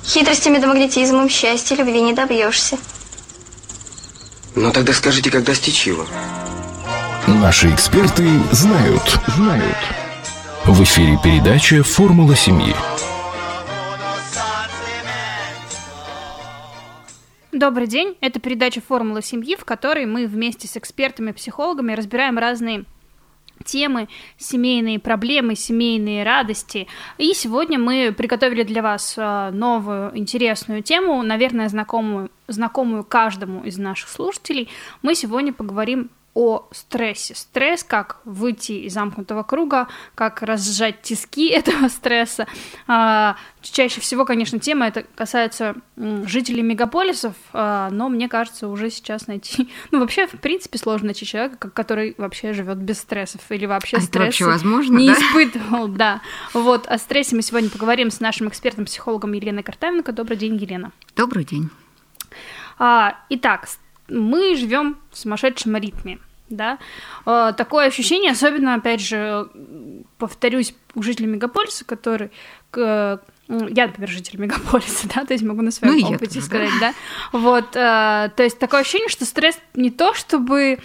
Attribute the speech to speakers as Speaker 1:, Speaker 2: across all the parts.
Speaker 1: Хитростями да магнетизмом счастья, любви не добьешься.
Speaker 2: Ну тогда скажите, как достичь его?
Speaker 3: Наши эксперты знают. В эфире передача «Формула семьи».
Speaker 4: Добрый день, это передача «Формула семьи», в которой мы вместе с экспертами-психологами разбираем разные темы, семейные проблемы, семейные радости. И сегодня мы приготовили для вас новую интересную тему, наверное, знакомую каждому из наших слушателей. Мы сегодня поговорим о стрессе. Стресс, как выйти из замкнутого круга, как разжать тиски этого стресса. Чаще всего, конечно, тема эта касается жителей мегаполисов, но мне кажется, уже сейчас найти... Ну, вообще, в принципе, сложно найти человека, который вообще живет без стрессов или вообще стресс не испытывал. Да. Вот, о стрессе мы сегодня поговорим с нашим экспертом-психологом Еленой Картавенко. Добрый день, Елена.
Speaker 5: Добрый день.
Speaker 4: Итак, мы живем в сумасшедшем ритме, да, такое ощущение, особенно, опять же, повторюсь, у жителей мегаполиса, которые, я, например, житель мегаполиса, да, то есть могу на своем опыте сказать, да, вот, то есть такое ощущение, что стресс не то, чтобы,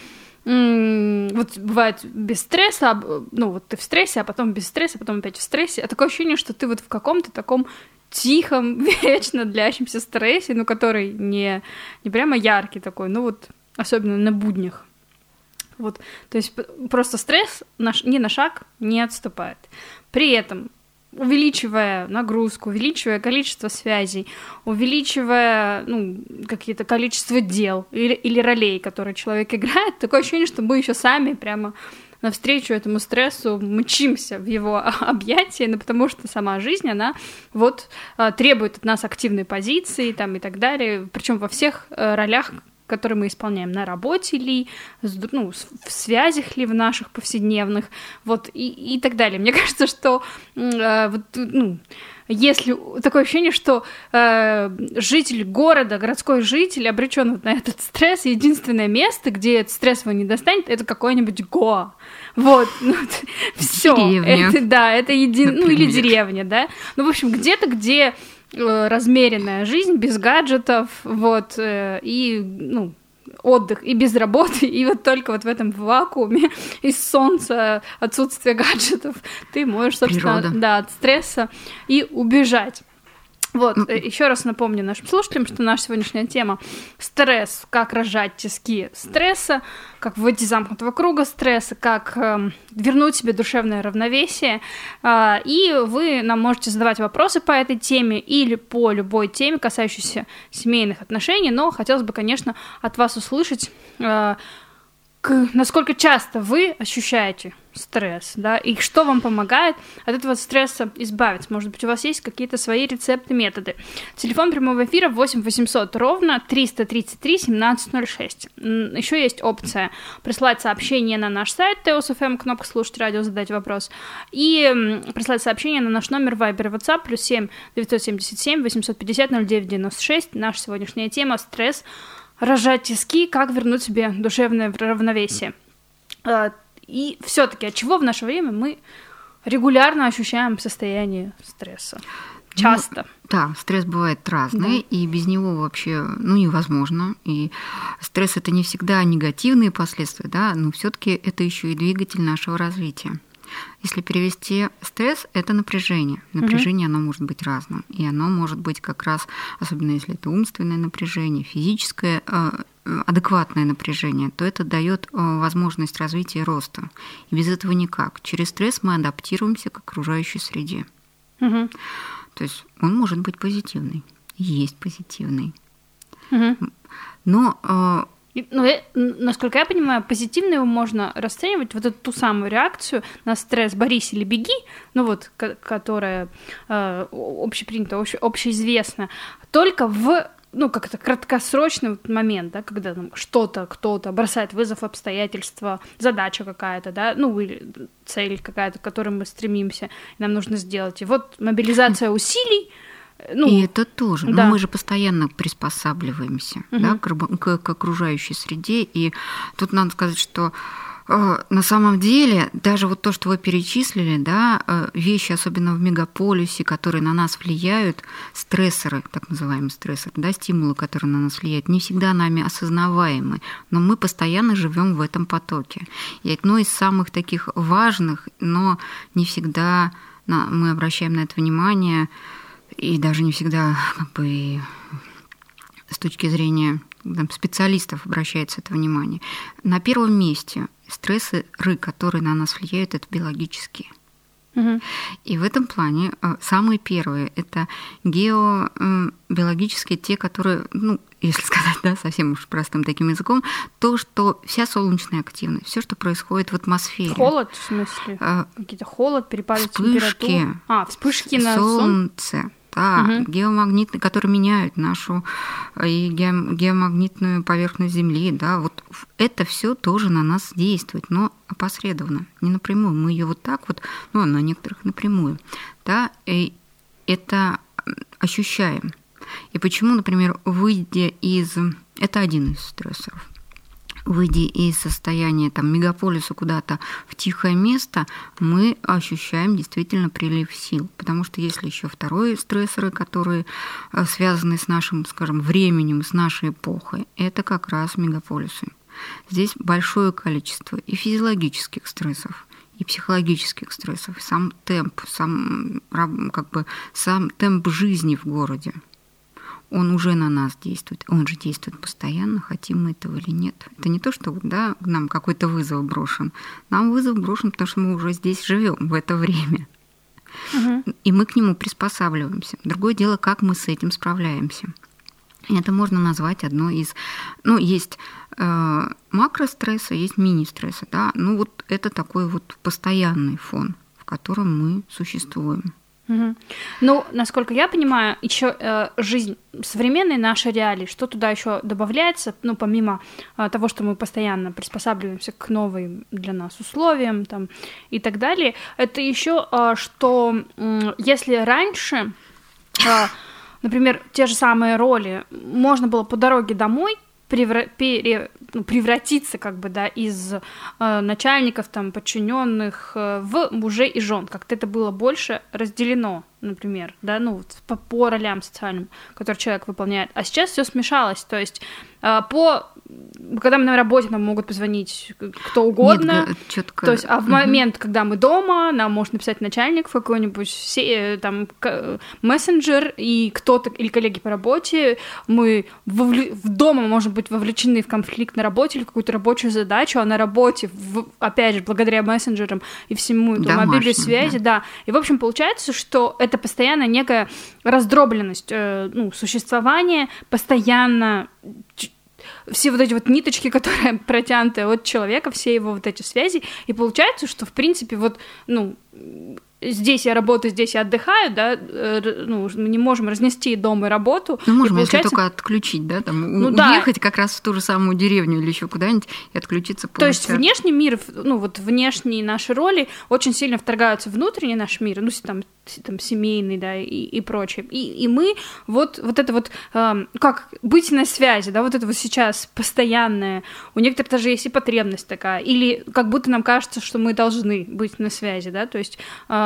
Speaker 4: вот бывает без стресса, ну, вот ты в стрессе, а потом без стресса, потом опять в стрессе, а такое ощущение, что ты вот в каком-то таком тихом, вечно длящемся стрессе, ну, который не прямо яркий такой, ну, вот, особенно на буднях. Вот, то есть просто стресс ни на шаг не отступает. При этом, увеличивая нагрузку, увеличивая количество связей, увеличивая, ну, какие-то количество дел или ролей, которые человек играет, такое ощущение, что мы еще сами прямо навстречу этому стрессу мчимся в его объятия, ну, потому что сама жизнь, она вот требует от нас активной позиции там, и так далее, причем во всех ролях, которые мы исполняем, на работе ли, ну, в связях ли в наших повседневных, вот, и так далее. Мне кажется, что вот, ну, если такое ощущение, что житель города, городской житель обречен вот на этот стресс, единственное место, где этот стресс его не достанет, это какой-нибудь Гоа. Вот, ну, все. Это ну, или деревня, да. Ну, в общем, где-то, где размеренная жизнь, без гаджетов, вот, и, ну, отдых, и без работы, и вот только вот в этом вакууме из солнца, отсутствия гаджетов, ты можешь, собственно, да, от стресса и убежать. Вот, еще раз напомню нашим слушателям, что наша сегодняшняя тема — стресс, как разжать тиски стресса, как выйти из замкнутого круга стресса, как вернуть себе душевное равновесие. И вы нам можете задавать вопросы по этой теме или по любой теме, касающейся семейных отношений, но хотелось бы, конечно, от вас услышать, насколько часто вы ощущаете стресс, да, и что вам помогает от этого стресса избавиться. Может быть, у вас есть какие-то свои рецепты, методы. Телефон прямого эфира 8 800 ровно 333 1706. Еще есть опция прислать сообщение на наш сайт ТСФМ, кнопка «Слушать радио», задать вопрос, и прислать сообщение на наш номер Viber и WhatsApp +7 977 850 0996. Наша сегодняшняя тема — стресс, разжать тиски, как вернуть себе душевное равновесие. И все-таки от чего в наше время мы регулярно ощущаем состояние стресса? Часто.
Speaker 5: Ну, да, стресс бывает разный, да. И без него вообще невозможно. И стресс — это не всегда негативные последствия, да, но все-таки это еще и двигатель нашего развития. Если перевести стресс, это напряжение. Напряжение, оно может быть разным. И оно может быть как раз, особенно если это умственное напряжение, физическое, адекватное напряжение, то это дает возможность развития и роста. И без этого никак. Через стресс мы адаптируемся к окружающей среде. То есть он может быть позитивный. Есть позитивный. Но...
Speaker 4: насколько я понимаю, позитивно его можно расценивать, вот эту ту самую реакцию на стресс «борись или беги», ну вот, которая общепринята, общеизвестна, только в, ну, как-то краткосрочный момент, да, когда там кто-то бросает вызов, обстоятельства, задача какая-то, да, ну, или цель какая-то, к которой мы стремимся, и нам нужно сделать. И вот мобилизация усилий. Ну,
Speaker 5: и это тоже.
Speaker 4: Да.
Speaker 5: Но мы же постоянно приспосабливаемся, да, к окружающей среде. И тут надо сказать, что На самом деле, даже вот то, что вы перечислили, да, вещи, особенно в мегаполисе, которые на нас влияют, стрессоры, так называемые стрессоры, да, стимулы, которые на нас влияют, не всегда нами осознаваемы, но мы постоянно живем в этом потоке. И одно из самых таких важных, но не всегда мы обращаем на это внимание, и даже не всегда как бы с точки зрения специалистов обращается это внимание. На первом месте стрессоры, которые на нас влияют, это биологические. И в этом плане самые первые – это геобиологические, те, которые, если сказать, да, совсем уж простым таким языком, то, что вся солнечная активность, все, что происходит в атмосфере.
Speaker 4: Холод, в смысле? Какие-то холод, перепады температуры? Вспышки на
Speaker 5: солнце. Да, геомагнитные, которые меняют нашу геомагнитную поверхность Земли, да, вот это все тоже на нас действует, но опосредованно, не напрямую. Мы ее вот так вот, а на некоторых напрямую, да, и это ощущаем. И почему, например, это один из стрессоров. Выйдя из состояния мегаполиса куда-то в тихое место, мы ощущаем действительно прилив сил. Потому что если еще вторые стрессоры, которые связаны с нашим, скажем, временем, с нашей эпохой, это как раз мегаполисы. Здесь большое количество и физиологических стрессов, и психологических стрессов, сам темп, сам темп жизни в городе. Он уже на нас действует, он же действует постоянно, хотим мы этого или нет. Это не то, что нам какой-то вызов брошен. Нам вызов брошен, потому что мы уже здесь живем в это время. И мы к нему приспосабливаемся. Другое дело, как мы с этим справляемся. И это можно назвать одной из... есть макрострессы, есть мини-стрессы. Да? Это такой постоянный фон, в котором мы существуем.
Speaker 4: Насколько я понимаю, еще жизнь современной нашей реалии, что туда еще добавляется, помимо того, что мы постоянно приспосабливаемся к новым для нас условиям и так далее, это еще, что если раньше, например, те же самые роли можно было по дороге домой превратиться из начальников, подчиненных в мужей и жен. Как-то это было больше разделено, например, да, по ролям социальным, которые человек выполняет. А сейчас все смешалось, то есть когда мы на работе, нам могут позвонить кто угодно.
Speaker 5: Нет, чётко.
Speaker 4: То есть, в момент, когда мы дома, нам может написать начальник в какой-нибудь мессенджер, и кто-то, или коллеги по работе, мы дома можем быть вовлечены в конфликт на работе или в какую-то рабочую задачу, а на работе, опять же, благодаря мессенджерам и всему мобильной связи, да. И, в общем, получается, что это постоянно некая раздробленность существования, постоянно все эти ниточки, которые протянуты от человека, все его эти связи, и получается, что, в принципе, здесь я работаю, здесь я отдыхаю, да, мы не можем разнести дом и работу.
Speaker 5: Можем, если только отключить, да, уехать как раз в ту же самую деревню или еще куда-нибудь и отключиться полностью.
Speaker 4: То есть внешний мир, внешние наши роли очень сильно вторгаются в внутренний наш мир, семейный, да, и прочее. И мы как быть на связи, да, это сейчас постоянное, у некоторых даже есть и потребность такая, или как будто нам кажется, что мы должны быть на связи, да, то есть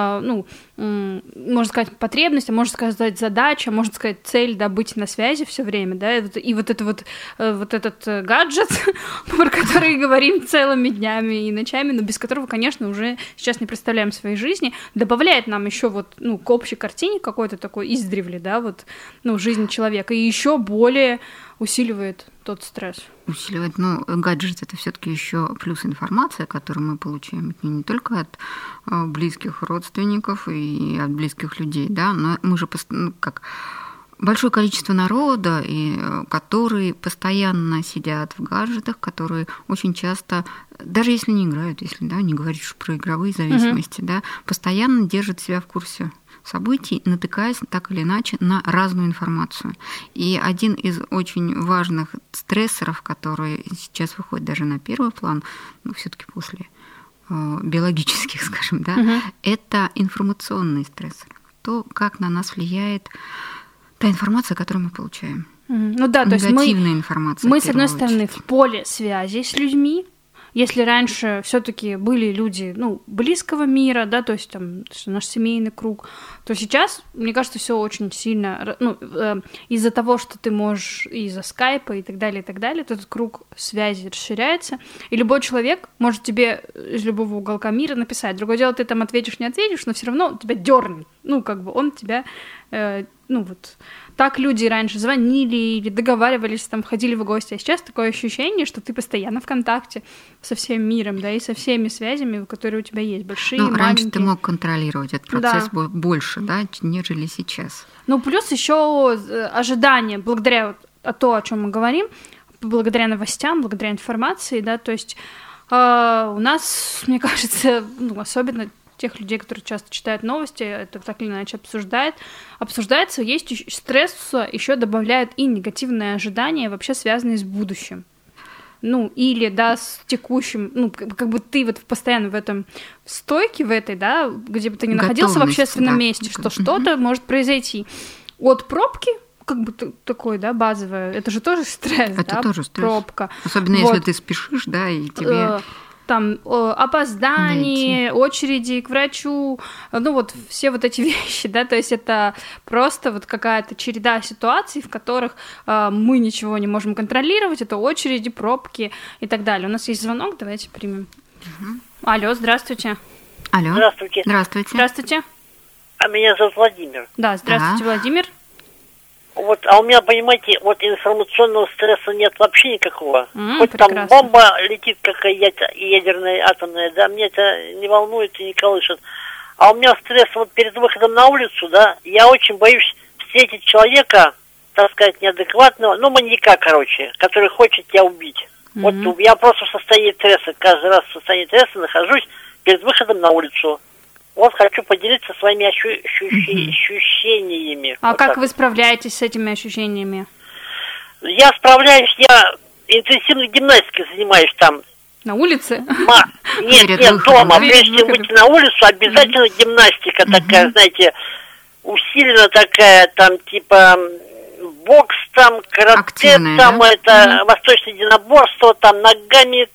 Speaker 4: можно сказать, потребность, а можно сказать, задача, можно сказать, цель, да, быть на связи все время, да, и этот гаджет, про который говорим целыми днями и ночами, но без которого, конечно, уже сейчас не представляем своей жизни, добавляет нам еще к общей картине какой-то такой издревле, да, жизнь человека, и еще более усиливает тот стресс.
Speaker 5: Усиливает, гаджет — это все-таки еще плюс информация, которую мы получаем не только от близких родственников и от близких людей, да, но мы же как большое количество народа, которые постоянно сидят в гаджетах, которые очень часто, даже если не играют, если не говорить уж про игровые зависимости, да, постоянно держат себя в курсе событий, натыкаясь так или иначе на разную информацию. И один из очень важных стрессоров, который сейчас выходит даже на первый план, все-таки после биологических, скажем, да, это информационный стрессор. То, как на нас влияет та информация, которую мы получаем.
Speaker 4: То есть
Speaker 5: негативная информация.
Speaker 4: Мы, с одной стороны, в поле связи с людьми, если раньше все-таки были люди, ну, близкого мира, да, то есть там наш семейный круг, то сейчас, мне кажется, все очень сильно, ну, из-за того, что ты можешь из-за скайпа и так далее, то этот круг связи расширяется, и любой человек может тебе из любого уголка мира написать. Другое дело, ты там ответишь, не ответишь, но все равно он тебя дернет, ну, как бы он тебя, ну, вот... Так люди раньше звонили или договаривались, там, ходили в гости, а сейчас такое ощущение, что ты постоянно в контакте со всем миром, да, и со всеми связями, которые у тебя есть, большие,
Speaker 5: ну,
Speaker 4: маленькие.
Speaker 5: Раньше ты мог контролировать этот процесс больше, да, нежели сейчас.
Speaker 4: Ну, плюс еще ожидание, благодаря то, о чем мы говорим, благодаря новостям, благодаря информации, да, то есть у нас, мне кажется, ну, особенно тех людей, которые часто читают новости, это так или иначе обсуждается, есть стресс, еще добавляют и негативные ожидания, вообще связанные с будущим. Ну, или, да, с текущим, ну, как бы ты вот постоянно в этом стойке, в этой, да, где бы ты ни находился в общественном месте, что что-то может произойти. От пробки, как бы такой, да, базовое, это же тоже стресс,
Speaker 5: это
Speaker 4: да,
Speaker 5: тоже стресс.
Speaker 4: Пробка.
Speaker 5: Особенно
Speaker 4: вот.
Speaker 5: Если ты спешишь, да, и тебе...
Speaker 4: Там опоздание, очереди к врачу, ну вот все вот эти вещи, да, то есть это просто вот какая-то череда ситуаций, в которых мы ничего не можем контролировать, это очереди, пробки и так далее. У нас есть звонок, давайте примем. Алло, здравствуйте.
Speaker 5: Алло.
Speaker 6: Здравствуйте.
Speaker 5: Здравствуйте.
Speaker 4: Здравствуйте.
Speaker 6: А меня зовут Владимир.
Speaker 4: Да, здравствуйте, Владимир.
Speaker 6: Вот, а у меня, понимаете, вот информационного стресса нет вообще никакого. Хоть
Speaker 4: прекрасно.
Speaker 6: Там бомба летит, какая ядерная, атомная, да, мне это не волнует и не колышет. А у меня стресс вот перед выходом на улицу, да, я очень боюсь встретить человека, так сказать, неадекватного, ну, маньяка, короче, который хочет тебя убить. Вот я просто в состоянии стресса, каждый раз в состоянии стресса нахожусь перед выходом на улицу. Вот хочу поделиться своими ощущениями.
Speaker 4: А
Speaker 6: вот
Speaker 4: как
Speaker 6: так.
Speaker 4: вы справляетесь с этими ощущениями?
Speaker 6: Я справляюсь, я интенсивной гимнастикой занимаюсь там.
Speaker 4: На улице?
Speaker 6: Нет, дома. Прежде чем выйти на улицу, обязательно гимнастика такая, знаете, усиленно такая, там типа бокс, там карате, там да? Это восточное единоборство, там ногами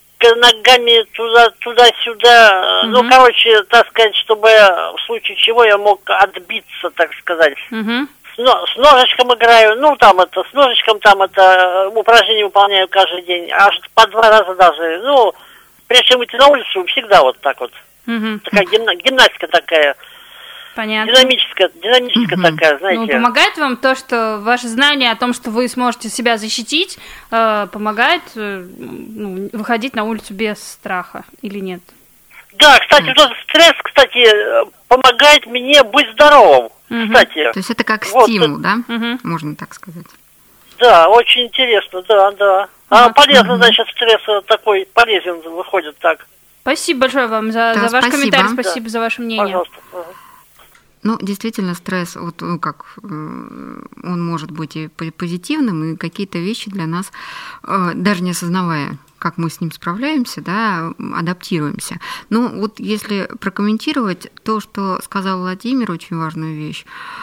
Speaker 6: туда-сюда, ну, короче, так сказать, чтобы в случае чего я мог отбиться, так сказать. С ножичком играю, ну, там это, с ножичком там это упражнение выполняю каждый день, аж по 2 раза даже, ну, прежде чем выйти на улицу, всегда вот так вот. Такая гимнастика такая.
Speaker 4: Понятно.
Speaker 6: Динамическая такая, знаете.
Speaker 4: Ну, помогает вам то, что ваше знание о том, что вы сможете себя защитить, помогает выходить на улицу без страха или нет?
Speaker 6: Да, кстати, вот этот стресс, кстати, помогает мне быть здоровым, кстати.
Speaker 5: То есть это как стимул, вот, да? Можно так сказать.
Speaker 6: Да, очень интересно, да. Полезно, значит, стресс такой полезен выходит так.
Speaker 4: Спасибо большое вам за ваш комментарий, спасибо за ваше мнение.
Speaker 6: Пожалуйста.
Speaker 5: Ну, действительно, стресс, вот, ну, как он может быть и позитивным, и какие-то вещи для нас, даже не осознавая, как мы с ним справляемся, да, адаптируемся. Но вот если прокомментировать то, что сказал Владимир, очень важную вещь,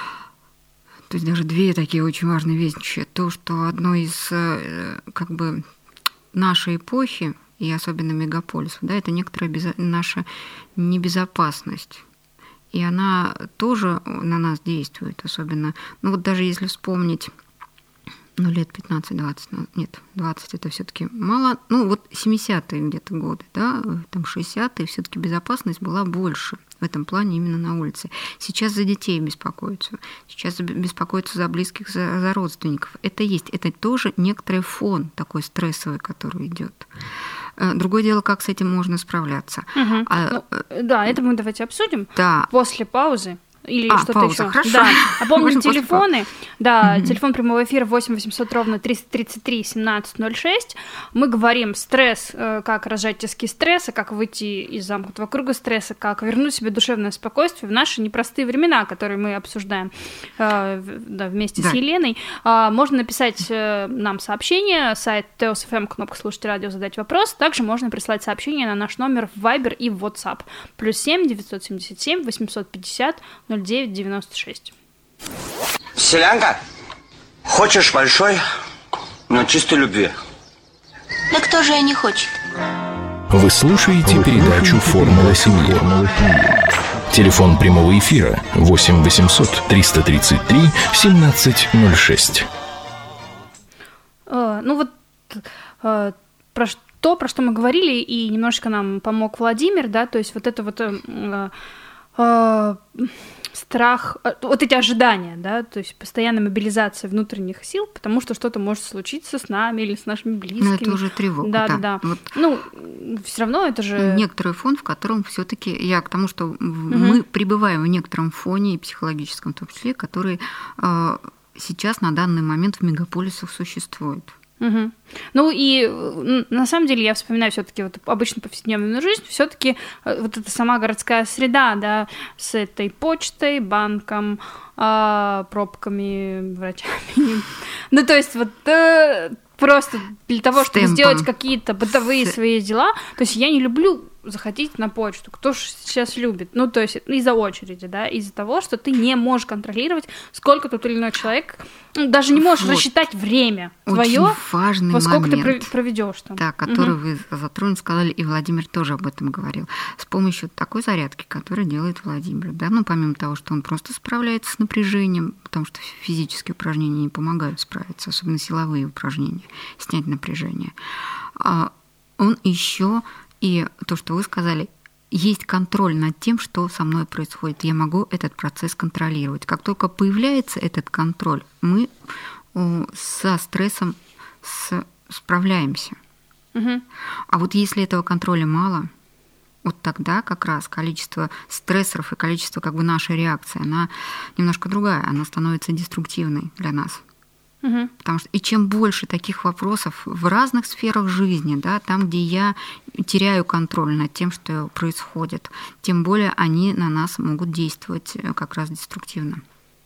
Speaker 5: то есть даже 2 такие очень важные вещи, то, что одно из, как бы, нашей эпохи, и особенно мегаполисов, да, это некоторая наша небезопасность. И она тоже на нас действует, особенно, ну вот даже если вспомнить, ну лет 15-20, нет, 20 это все-таки мало, ну вот 70-е где-то годы, да, там 60-е, все-таки безопасность была больше в этом плане именно на улице. Сейчас за детей беспокоятся, сейчас беспокоятся за близких, за родственников. Это есть, это тоже некоторый фон такой стрессовый, который идет. Другое дело, как с этим можно справляться.
Speaker 4: Да, это мы давайте обсудим после паузы. Или что-то
Speaker 5: пауза,
Speaker 4: еще.
Speaker 5: Хорошо.
Speaker 4: Да. А помню телефоны. Да, телефон прямого эфира 8 800 ровно 333 1706. Мы говорим стресс, как разжать тиски стресса, как выйти из замкнутого круга стресса, как вернуть себе душевное спокойствие в наши непростые времена, которые мы обсуждаем вместе с Еленой. Можно написать нам сообщение, сайт TeosFM, кнопка «Слушать радио», задать вопрос. Также можно прислать сообщение на наш номер в Viber и в WhatsApp. +7 977 850 0996.
Speaker 2: Селянка, хочешь большой, но чистой любви?
Speaker 1: Да кто же и не хочет?
Speaker 3: Вы слушаете передачу «Формула семьи». Телефон прямого эфира 8 800 333 1706.
Speaker 4: Про что мы говорили, и немножечко нам помог Владимир, да, то есть вот это вот страх, вот эти ожидания, да, то есть постоянная мобилизация внутренних сил, потому что что-то может случиться с нами или с нашими близкими.
Speaker 5: Ну, это уже тревога.
Speaker 4: Да.
Speaker 5: Вот.
Speaker 4: Ну, все равно это же...
Speaker 5: Некоторый фон, в котором все-таки я к тому, что мы пребываем в некотором фоне, и психологическом в том числе, который сейчас на данный момент в мегаполисах существует.
Speaker 4: Угу. Ну и на самом деле я вспоминаю все-таки вот обычную повседневную жизнь, все-таки вот эта сама городская среда, да, с этой почтой, банком, пробками, врачами. Ну то есть вот просто для того, чтобы сделать какие-то бытовые свои дела, то есть я не люблю заходить на почту, кто же сейчас любит, ну, то есть из-за очереди, да, из-за того, что ты не можешь контролировать, сколько тот или иной человек, даже не можешь рассчитать время твое, во сколько ты проведешь там.
Speaker 5: Да, который вы затронули, сказали, и Владимир тоже об этом говорил, с помощью такой зарядки, которую делает Владимир, да, ну, помимо того, что он просто справляется с напряжением, потому что физические упражнения не помогают справиться, особенно силовые упражнения, снять напряжение, он еще и то, что вы сказали, есть контроль над тем, что со мной происходит. Я могу этот процесс контролировать. Как только появляется этот контроль, мы со стрессом справляемся. А вот если этого контроля мало, вот тогда как раз количество стрессоров и количество как бы нашей реакции, она немножко другая, она становится деструктивной для нас. Потому что и чем больше таких вопросов в разных сферах жизни, да, там, где я теряю контроль над тем, что происходит, тем более они на нас могут действовать как раз деструктивно.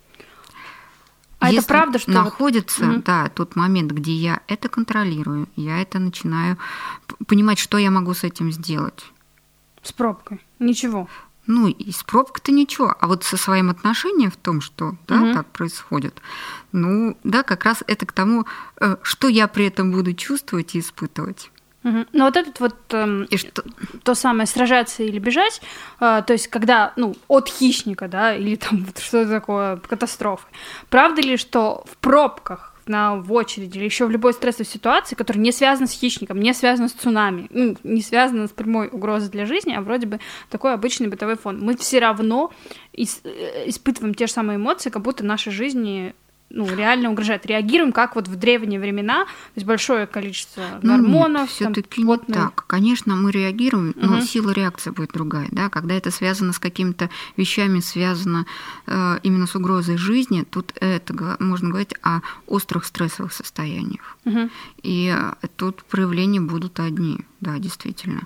Speaker 5: Если
Speaker 4: это правда, что
Speaker 5: находится, да, тот момент, где я это контролирую, я это начинаю понимать, что я могу с этим сделать.
Speaker 4: С пробкой? Ничего.
Speaker 5: Ну, и с пробкой-то ничего, а вот со своим отношением в том, что да, так происходит, ну, да, как раз это к тому, что я при этом буду чувствовать и испытывать.
Speaker 4: Ну, вот этот вот то самое сражаться или бежать, то есть когда, ну, от хищника, да, или там вот что-то такое, катастрофы. Правда ли, что в пробках, в очереди или еще в любой стрессовой ситуации, которая не связана с хищником, не связана с цунами, не связана с прямой угрозой для жизни, а вроде бы такой обычный бытовой фон, мы все равно испытываем те же самые эмоции, как будто нашей жизни реально угрожает. Реагируем, как вот в древние времена, то есть большое количество гормонов.
Speaker 5: Все-таки не так. Конечно, мы реагируем, но сила реакции будет другая. Да? Когда это связано с какими-то вещами, связано именно с угрозой жизни, тут это можно говорить о острых стрессовых состояниях. И тут проявления будут одни, да, действительно.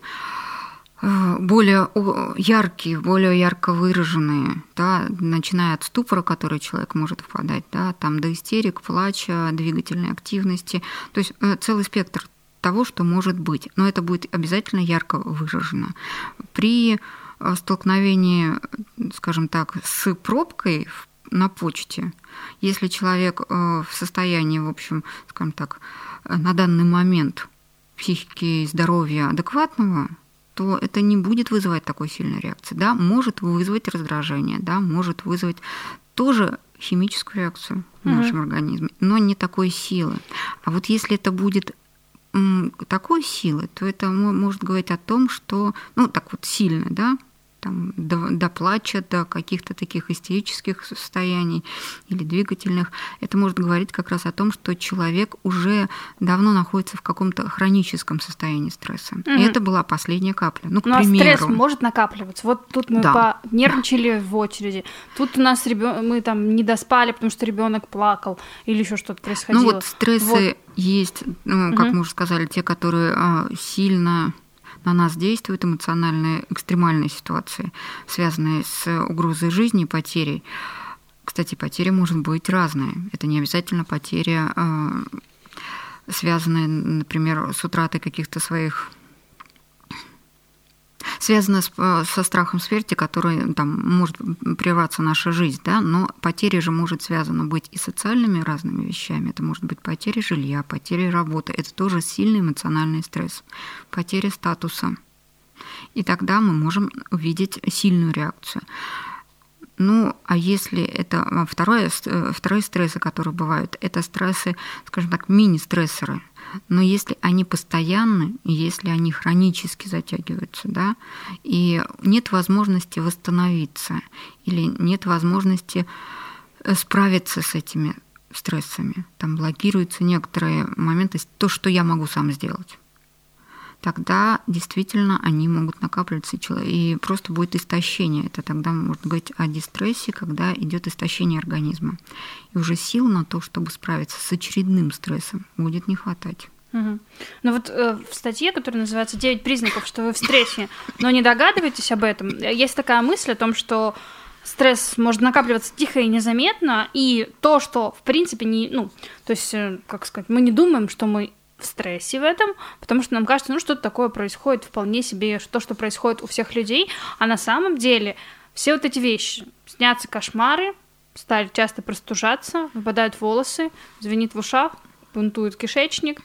Speaker 5: Более яркие, более ярко выраженные, да, начиная от ступора, в который человек может впадать, да, там до истерик, плача, двигательной активности, то есть целый спектр того, что может быть, но это будет обязательно ярко выражено. При столкновении, скажем так, с пробкой на почте, если человек в состоянии, в общем, скажем так, на данный момент психики и здоровья адекватного, то это не будет вызывать такой сильной реакции. Да, может вызвать раздражение, да, может вызвать тоже химическую реакцию в нашем организме, но не такой силы. А вот если это будет такой силы, то это может говорить о том, что, ну, так вот сильно, да, там, до плача, до каких-то таких истерических состояний или двигательных, это может говорить как раз о том, что человек уже давно находится в каком-то хроническом состоянии стресса. И это была последняя капля. Ну, к примеру.
Speaker 4: А стресс может накапливаться. Вот тут мы нервничали в очереди, тут у нас мы там не доспали, потому что ребенок плакал или еще что-то происходило.
Speaker 5: Ну вот стрессы есть, как мы уже сказали, те, которые сильно на нас действуют, эмоциональные, экстремальные ситуации, связанные с угрозой жизни и потерей. Кстати, потеря может быть разная. Это не обязательно потеря, связанная, например, с утратой каких-то своих... связана со страхом смерти, который там может прерваться наша жизнь, да, но потеря же может связана быть и социальными разными вещами. Это может быть потеря жилья, потеря работы. Это тоже сильный эмоциональный стресс. Потеря статуса. И тогда мы можем увидеть сильную реакцию. Ну, а если это вторые стрессы, которые бывают, это стрессы, скажем так, мини-стрессоры. Но если они постоянны, и если они хронически затягиваются, да, и нет возможности восстановиться, или нет возможности справиться с этими стрессами, там блокируются некоторые моменты, то, что я могу сам сделать, тогда действительно они могут накапливаться, и просто будет истощение. Это тогда можно говорить о дистрессе, когда идет истощение организма. И уже сил на то, чтобы справиться с очередным стрессом, будет не хватать.
Speaker 4: Угу. Ну вот в статье, которая называется «9 признаков, что вы в стрессе, но не догадываетесь об этом», есть такая мысль о том, что стресс может накапливаться тихо и незаметно, и то, что в принципе не, то есть, как сказать, мы не думаем, что мы в стрессе в этом, потому что нам кажется, что-то такое происходит вполне себе, то, что происходит у всех людей, а на самом деле все вот эти вещи, снятся кошмары, стали часто простужаться, выпадают волосы, звенит в ушах, бунтует кишечник,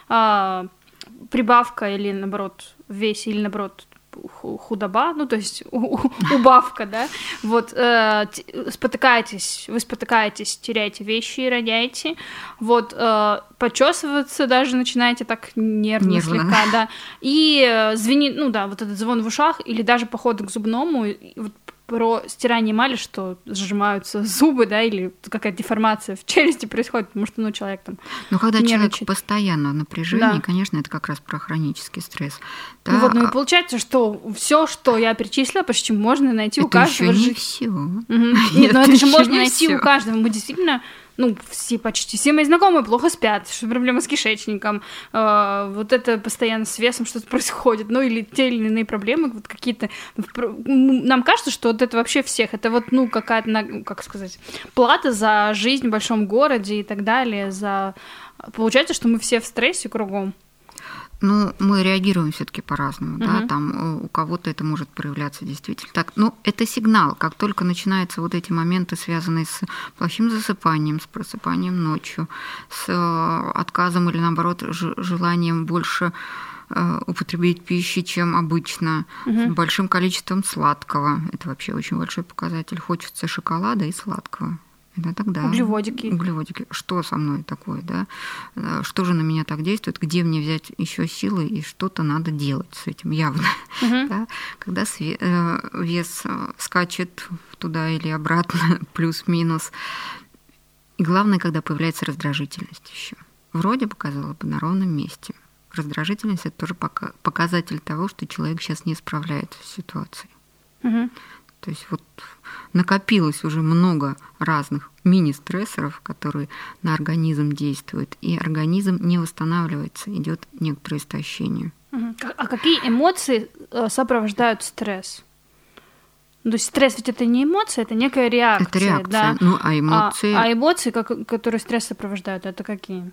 Speaker 4: прибавка или, наоборот, в весе, или, наоборот, худоба, то есть убавка, да, вот, вы спотыкаетесь, теряете вещи и роняете, вот, почесываться даже начинаете так нервно слегка, да, и звенит, вот этот звон в ушах, или даже походы к зубному, вот, про стирание эмали, что сжимаются зубы, да, или какая-то деформация в челюсти происходит, потому что, человек там
Speaker 5: когда
Speaker 4: нервничает.
Speaker 5: Человек постоянно в напряжении, да. Конечно, это как раз про хронический стресс.
Speaker 4: Да. И получается, что все, что я перечислила, почти можно найти у каждого.
Speaker 5: Это еще не все.
Speaker 4: Нет, но это же можно найти у каждого. Мы действительно... почти все мои знакомые плохо спят, что проблема с кишечником, вот это постоянно с весом что-то происходит, или те или иные проблемы, вот какие-то... Нам кажется, что вот это вообще всех, это вот, какая-то, как сказать, плата за жизнь в большом городе и так далее, Получается, что мы все в стрессе кругом.
Speaker 5: Мы реагируем все-таки по-разному, да, там у кого-то это может проявляться действительно так. Это сигнал, как только начинаются вот эти моменты, связанные с плохим засыпанием, с просыпанием ночью, с отказом или, наоборот, желанием больше употребить пищи, чем обычно, с большим количеством сладкого. Это вообще очень большой показатель. Хочется шоколада и сладкого. Это тогда углеводики. Что со мной такое, да? Что же на меня так действует? Где мне взять еще силы? И что-то надо делать с этим явно. Да? Когда вес скачет туда или обратно, плюс-минус. И главное, когда появляется раздражительность еще. Вроде бы, казалось бы, на ровном месте. Раздражительность – это тоже показатель того, что человек сейчас не справляется с ситуацией. То есть вот накопилось уже много разных мини-стрессоров, которые на организм действуют, и организм не восстанавливается, идет некоторое истощение.
Speaker 4: А какие эмоции сопровождают стресс? То есть стресс ведь это не эмоция, это некая реакция.
Speaker 5: Это реакция,
Speaker 4: да?
Speaker 5: А эмоции...
Speaker 4: А эмоции, которые стресс сопровождают, это какие?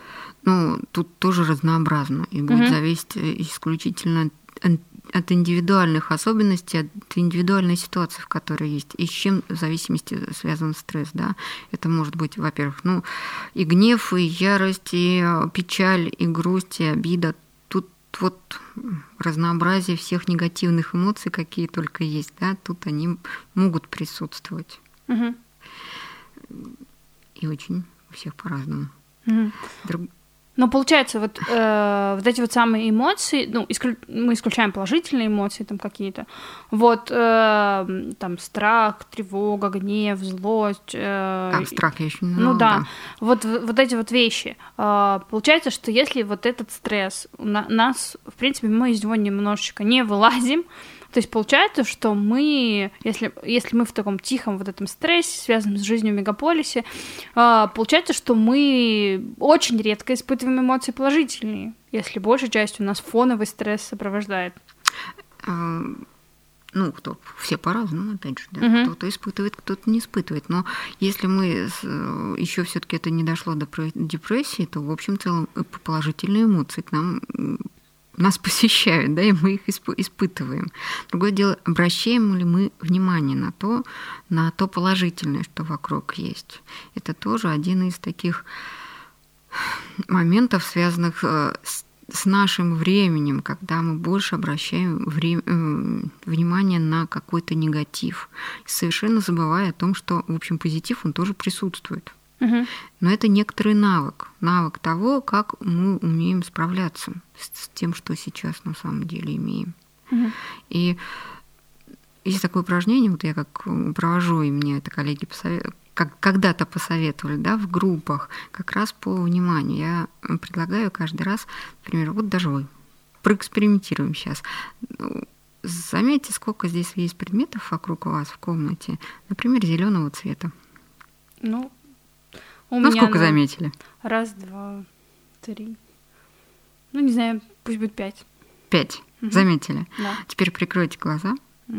Speaker 5: Тут тоже разнообразно, и будет зависеть исключительно от индивидуальных особенностей, от индивидуальной ситуации, в которой есть, и с чем в зависимости связан стресс, да. Это может быть, во-первых, и гнев, и ярость, и печаль, и грусть, и обида. Тут вот разнообразие всех негативных эмоций, какие только есть, да, тут они могут присутствовать. И очень у всех по-разному.
Speaker 4: Но получается, вот эти вот самые эмоции, мы исключаем положительные эмоции там какие-то, вот там страх, тревога, гнев, злость.
Speaker 5: Страх я еще не
Speaker 4: знала, да. Вот эти вот вещи. Получается, что если вот этот стресс нас, в принципе, мы из него немножечко не вылазим. То есть получается, что мы, если мы в таком тихом вот этом стрессе, связанном с жизнью в мегаполисе, получается, что мы очень редко испытываем эмоции положительные, если большей частью нас фоновый стресс сопровождает.
Speaker 5: Все по-разному, опять же, да? Кто-то испытывает, кто-то не испытывает. Но если мы еще все-таки это не дошло до депрессии, то в общем целом положительные эмоции к нас посещают, да, и мы их испытываем. Другое дело, обращаем ли мы внимание на то положительное, что вокруг есть. Это тоже один из таких моментов, связанных с с нашим временем, когда мы больше обращаем внимание на какой-то негатив, совершенно забывая о том, что, в общем, позитив, он тоже присутствует. Но это некоторый навык того, как мы умеем справляться с тем, что сейчас на самом деле имеем. И есть такое упражнение, вот я как провожу, и мне это коллеги когда-то посоветовали, да, в группах, как раз по вниманию. Я предлагаю каждый раз, например, вот даже вы, проэкспериментируем сейчас. Заметьте, сколько здесь есть предметов вокруг вас в комнате, например, зеленого цвета. Сколько заметили? 1, 2, 3.
Speaker 4: Не знаю, пусть будет 5.
Speaker 5: 5. Заметили?
Speaker 4: Да.
Speaker 5: Теперь прикройте глаза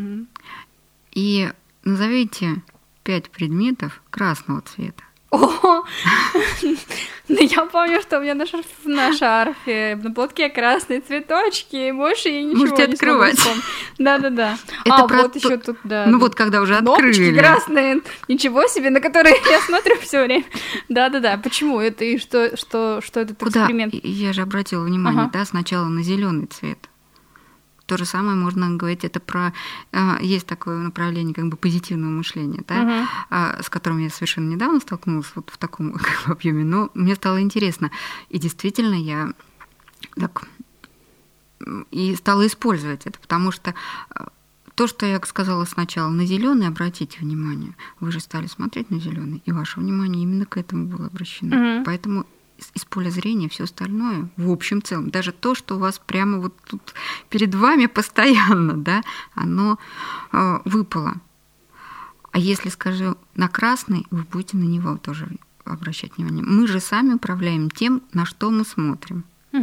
Speaker 5: и назовите 5 предметов красного цвета.
Speaker 4: Я помню, что у меня на шарфе, на платке красные цветочки, и больше я ничего
Speaker 5: Можете
Speaker 4: не
Speaker 5: открывать.
Speaker 4: смогу вспомнить. Да.
Speaker 5: Это
Speaker 4: еще тут, да.
Speaker 5: Вот когда уже
Speaker 4: кнопочки
Speaker 5: открыли.
Speaker 4: Красные, ничего себе, на которые я смотрю все время. Да. Почему это и что этот эксперимент?
Speaker 5: Я же обратила внимание, да, сначала на зеленый цвет. То же самое можно говорить, это про... Есть такое направление как бы позитивного мышления, да, с которым я совершенно недавно столкнулась вот в таком объеме, но мне стало интересно. И действительно я так и стала использовать это, потому что то, что я сказала сначала, на зеленый обратите внимание, вы же стали смотреть на зеленый, и ваше внимание именно к этому было обращено. Поэтому из поля зрения все остальное, в общем целом, даже то, что у вас прямо вот тут перед вами постоянно, да, оно выпало. А если скажу на красный, вы будете на него тоже обращать внимание. Мы же сами управляем тем, на что мы смотрим.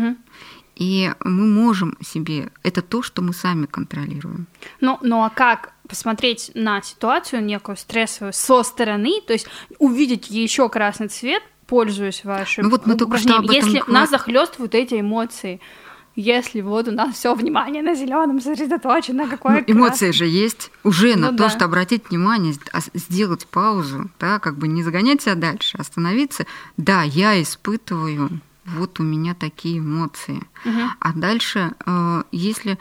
Speaker 5: И мы можем себе... Это то, что мы сами контролируем.
Speaker 4: Ну а как посмотреть на ситуацию некую стрессовую со стороны, то есть увидеть еще красный цвет, пользуюсь вашим упражнением, если нас захлестывают эти эмоции, если вот у нас все внимание на зеленом сосредоточено,
Speaker 5: эмоции же есть уже на то, что обратить внимание, сделать паузу, да, как бы не загонять себя дальше, остановиться. Да, я испытываю, вот у меня такие эмоции. А дальше, если...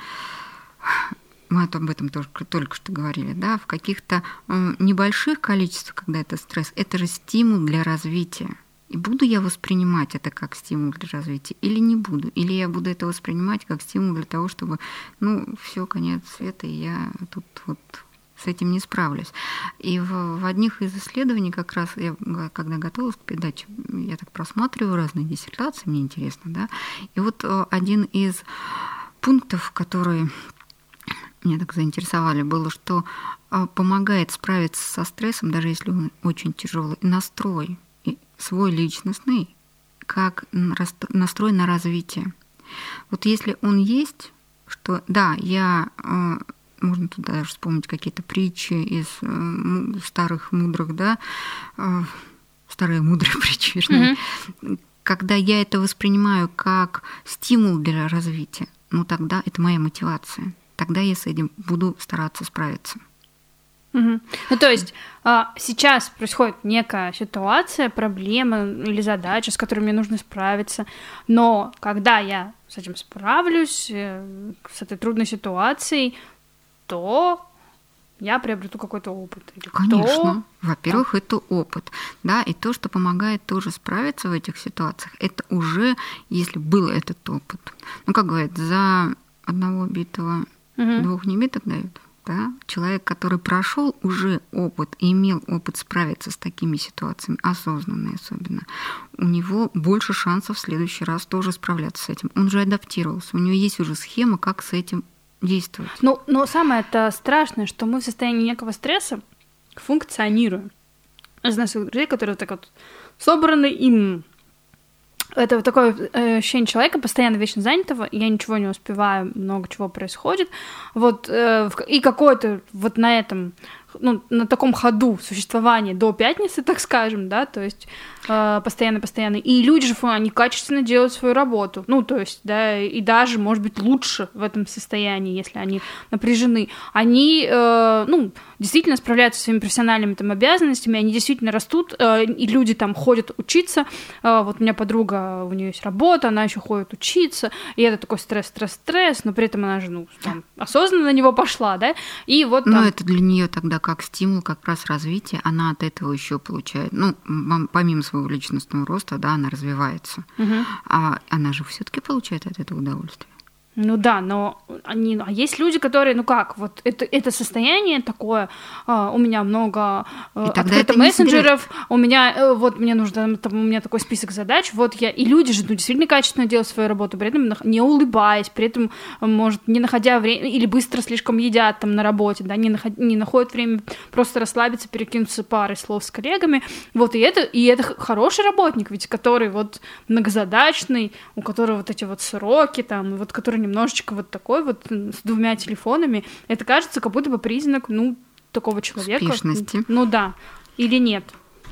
Speaker 5: Мы об этом только что говорили, да, в каких-то небольших количествах, когда это стресс, это же стимул для развития. И буду я воспринимать это как стимул для развития или не буду? Или я буду это воспринимать как стимул для того, чтобы, все, конец света, и я тут вот с этим не справлюсь. И в одних из исследований, как раз я, когда готовилась к передаче, я так просматриваю разные диссертации, мне интересно, да, и вот один из пунктов, которые меня так заинтересовали, было, что помогает справиться со стрессом, даже если он очень тяжелый, настрой свой личностный, как настрой на развитие. Вот если он есть, что да, можно туда даже вспомнить какие-то притчи из старых мудрых, да, старые мудрые притчи, вернее, когда я это воспринимаю как стимул для развития, тогда это моя мотивация. Тогда я с этим буду стараться справиться.
Speaker 4: То есть сейчас происходит некая ситуация, проблема или задача, с которой мне нужно справиться, но когда я с этим справлюсь, с этой трудной ситуацией, то я приобрету какой-то опыт.
Speaker 5: Конечно. Во-первых, это опыт. Да, и то, что помогает тоже справиться в этих ситуациях, это уже, если был этот опыт. Как говорят, за одного битого 2 не битых дают. Да? Человек, который прошел уже опыт и имел опыт справиться с такими ситуациями, осознанные особенно, у него больше шансов в следующий раз тоже справляться с этим. Он уже адаптировался, у него есть уже схема, как с этим действовать.
Speaker 4: Но самое-то страшное, что мы в состоянии некого стресса функционируем. Я знаю своих друзей, которые вот так вот собраны им. Это вот такое ощущение человека, постоянно вечно занятого, я ничего не успеваю, много чего происходит, вот, и какой-то вот на этом на таком ходу существования до пятницы, так скажем, да, то есть постоянно. И люди же, они качественно делают свою работу, то есть, да, и даже, может быть, лучше в этом состоянии, если они напряжены. Они, действительно справляются со своими профессиональными там обязанностями, они действительно растут, и люди там ходят учиться. Вот у меня подруга, у нее есть работа, она еще ходит учиться, и это такой стресс, но при этом она же, там, осознанно на него пошла, да, и вот там...
Speaker 5: Но это для нее тогда как стимул, как раз развитие, она от этого еще получает, помимо своего личностного роста, да, она развивается, а она же все-таки получает от этого удовольствие.
Speaker 4: Да, но есть люди, которые, вот это состояние такое, у меня много открытых мессенджеров, у меня, мне нужно, у меня такой список задач, и люди же действительно качественно делают свою работу, при этом не улыбаясь, при этом, может, не находя время, или быстро слишком едят там на работе, да, не находят время просто расслабиться, перекинуться парой слов с коллегами, и это хороший работник, ведь который многозадачный, у которого эти сроки там, который немножечко такой с 2 телефонами, это кажется как будто бы признак, такого человека.
Speaker 5: Успешности.
Speaker 4: Да. Или нет?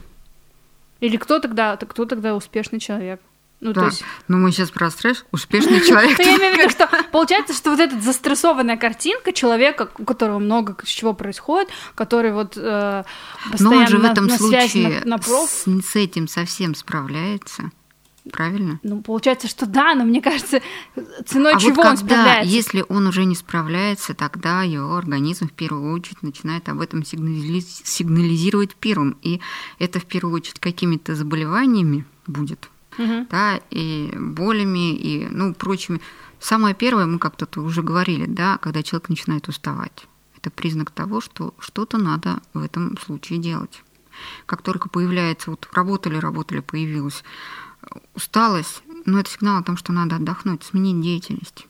Speaker 4: Или кто тогда успешный человек? То есть...
Speaker 5: мы сейчас про стресс, успешный человек.
Speaker 4: Я имею в виду, что получается, что эта застрессованная картинка человека, у которого много чего происходит, который постоянно
Speaker 5: но он же в этом
Speaker 4: на
Speaker 5: случае
Speaker 4: связи,
Speaker 5: с этим совсем справляется. Правильно?
Speaker 4: Получается, что да, но мне кажется, ценой чего он справляется.
Speaker 5: Если он уже не справляется, тогда его организм в первую очередь начинает об этом сигнализировать первым. И это в первую очередь какими-то заболеваниями будет, да, и болями, и прочими. Самое первое, мы как-то уже говорили, да, когда человек начинает уставать. Это признак того, что что-то надо в этом случае делать. Как только появляется, работали, появилась усталость, это сигнал о том, что надо отдохнуть, сменить деятельность.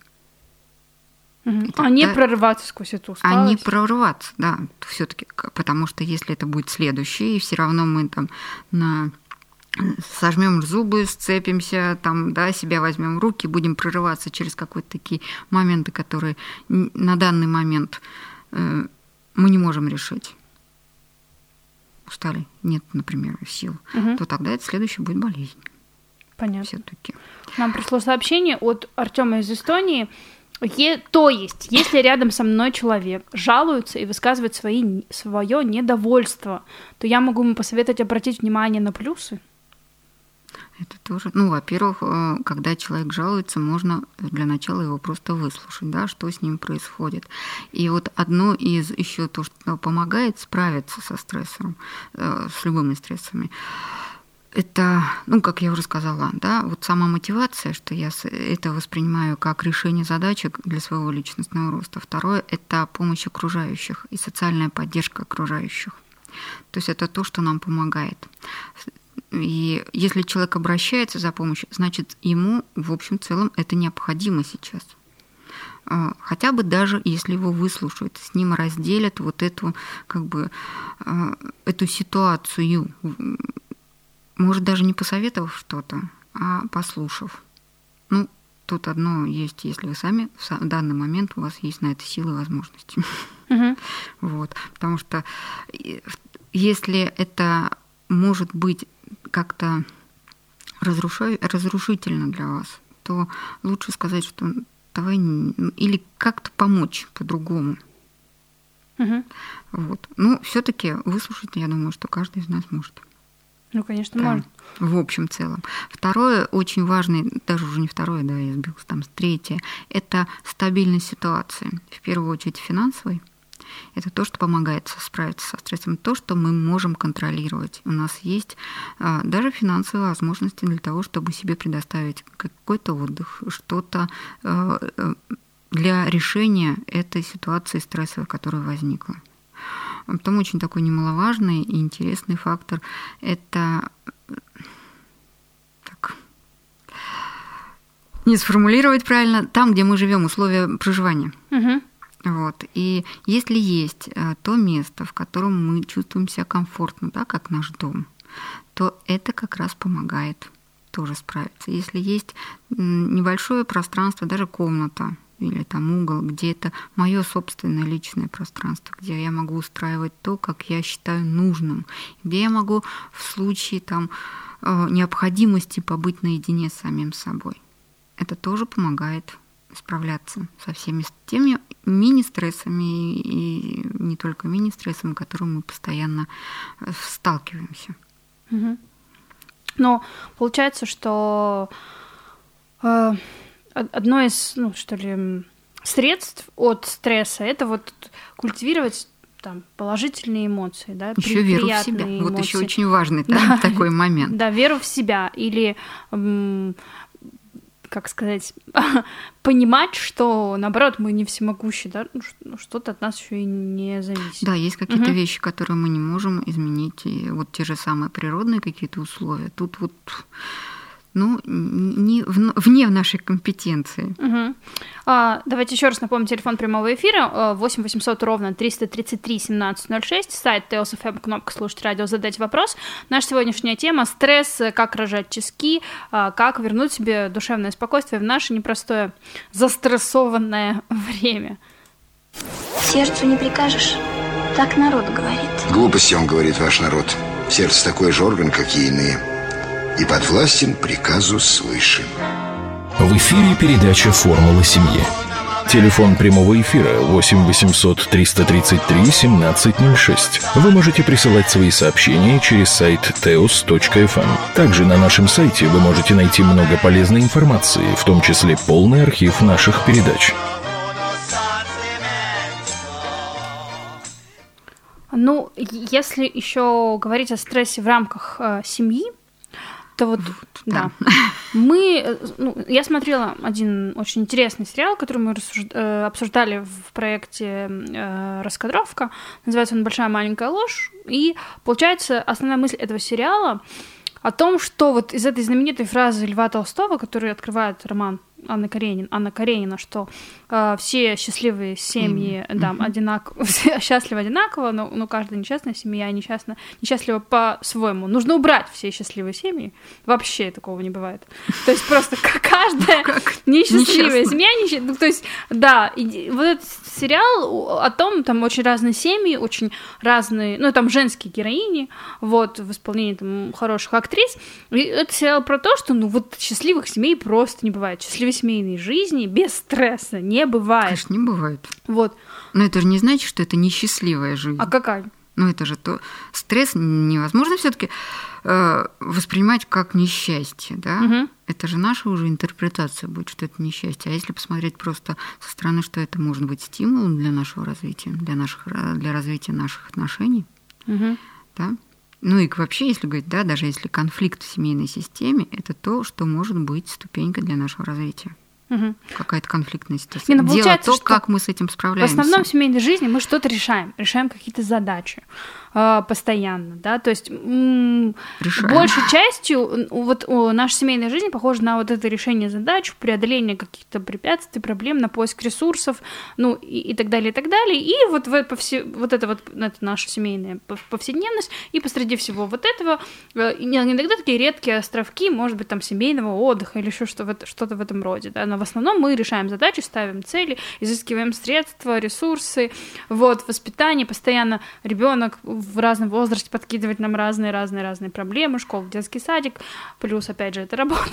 Speaker 4: Не прорываться сквозь эту усталость.
Speaker 5: А не прорываться, да, все-таки, потому что если это будет следующее, и все равно мы там сожмем зубы, сцепимся, там, да, себя возьмем в руки, будем прорываться через какие-то такие моменты, которые на данный момент мы не можем решить. Устали, нет, например, сил, то тогда это следующее будет болезнь.
Speaker 4: Понятно.
Speaker 5: Всё-таки.
Speaker 4: Нам пришло сообщение от Артёма из Эстонии. То есть, если рядом со мной человек жалуется и высказывает свое недовольство, то я могу ему посоветовать обратить внимание на плюсы?
Speaker 5: Это тоже, во-первых, когда человек жалуется, можно для начала его просто выслушать, да, что с ним происходит. И одно из еще то, что помогает справиться со стрессом, с любыми стрессами, это, как я уже сказала, да, сама мотивация, что я это воспринимаю как решение задачек для своего личностного роста. Второе – это помощь окружающих и социальная поддержка окружающих. То есть это то, что нам помогает. И если человек обращается за помощью, значит, ему, в общем целом, это необходимо сейчас. Хотя бы даже если его выслушают, с ним разделят эту, эту ситуацию. Может, даже не посоветовав что-то, а послушав. Тут одно есть, если вы сами в данный момент, у вас есть на это силы и возможности. Потому что если это может быть как-то разрушительно для вас, то лучше сказать, что давай, или как-то помочь по-другому. Все-таки выслушать, я думаю, что каждый из нас может.
Speaker 4: Конечно, можно.
Speaker 5: В общем целом. Второе, очень важное, даже уже не второе, да, я сбилась, третье, это стабильность ситуации. В первую очередь финансовой. Это то, что помогает справиться со стрессом, то, что мы можем контролировать. У нас есть даже финансовые возможности для того, чтобы себе предоставить какой-то отдых, что-то для решения этой ситуации стрессовой, которая возникла. Потом очень такой немаловажный и интересный фактор – это не сформулировать правильно, там, где мы живем, условия проживания. И если есть то место, в котором мы чувствуем себя комфортно, да, как наш дом, то это как раз помогает тоже справиться. Если есть небольшое пространство, даже комната, или там угол, где это мое собственное личное пространство, где я могу устраивать то, как я считаю нужным, где я могу в случае там необходимости побыть наедине с самим собой. Это тоже помогает справляться со всеми теми мини-стрессами и не только мини-стрессами, с которыми мы постоянно сталкиваемся.
Speaker 4: Угу. Но получается, что одно из, средств от стресса — это вот культивировать там положительные эмоции, да,
Speaker 5: еще веру в себя.
Speaker 4: эмоции.
Speaker 5: Вот еще очень важный такой момент.
Speaker 4: Да, веру в себя или как сказать, понимать, что, наоборот, мы не всемогущи, да, что-то от нас еще и не зависит.
Speaker 5: Да, есть какие-то вещи, которые мы не можем изменить, и вот те же самые природные какие-то условия. Тут вот, вне нашей компетенции.
Speaker 4: Давайте еще раз напомним телефон прямого эфира 8 800 ровно 333 1706, сайт TEOS.FM, кнопка «Слушать радио», задать вопрос. Наша сегодняшняя тема — стресс, как рожать тиски, как вернуть себе душевное спокойствие в наше непростое застрессованное время.
Speaker 1: Сердцу не прикажешь, так народ говорит.
Speaker 7: Глупости он говорит, ваш народ. Сердце такой же орган, как и иные, и подвластен приказу свыше.
Speaker 3: В эфире передача «Формула семьи». Телефон прямого эфира 8 800 333 1706. Вы можете присылать свои сообщения через сайт teos.fm. Также на нашем сайте вы можете найти много полезной информации, в том числе полный архив наших передач.
Speaker 4: Если еще говорить о стрессе в рамках семьи, то вот, да. Я смотрела один очень интересный сериал, который мы обсуждали в проекте «Раскадровка». Называется он «Большая маленькая ложь». И, получается, основная мысль этого сериала о том, что вот из этой знаменитой фразы Льва Толстого, который открывает роман Анна Каренина, что все счастливые семьи все счастливы одинаково, но каждая несчастная семья несчастлива по-своему. Нужно убрать все счастливые семьи. Вообще такого не бывает. То есть просто каждая несчастливая семья... То есть, да, и вот этот сериал о том, там очень разные семьи, очень разные... там женские героини, вот, в исполнении там хороших актрис. И это сериал про то, что, счастливых семей просто не бывает. Счастливой семейной жизни без стресса не бывает.
Speaker 5: Конечно, не бывает.
Speaker 4: Вот.
Speaker 5: Но это же не значит, что это несчастливая жизнь.
Speaker 4: А какая?
Speaker 5: Это же то... Стресс невозможно все-таки воспринимать как несчастье, да? Угу. Это же наша уже интерпретация будет, что это несчастье. А если посмотреть просто со стороны, что это может быть стимулом для нашего развития, для развития наших отношений, да? И вообще, если говорить, да, даже если конфликт в семейной системе, это то, что может быть ступенькой для нашего развития. Какая-то конфликтная ситуация. Дело то, как мы с этим справляемся.
Speaker 4: В основном в семейной жизни мы что-то решаем какие-то задачи постоянно, да, то есть большей частью вот наша семейная жизнь похожа на вот это решение задач, преодоление каких-то препятствий, проблем, на поиск ресурсов, и так далее, и так далее, и это наша семейная повседневность, и посреди всего вот этого иногда такие редкие островки, может быть, там семейного отдыха или еще что-то в этом роде, да, но в основном мы решаем задачи, ставим цели, изыскиваем средства, ресурсы, воспитание, постоянно ребенок в разном возрасте подкидывать нам разные проблемы, школа, детский садик, плюс, опять же, это работа.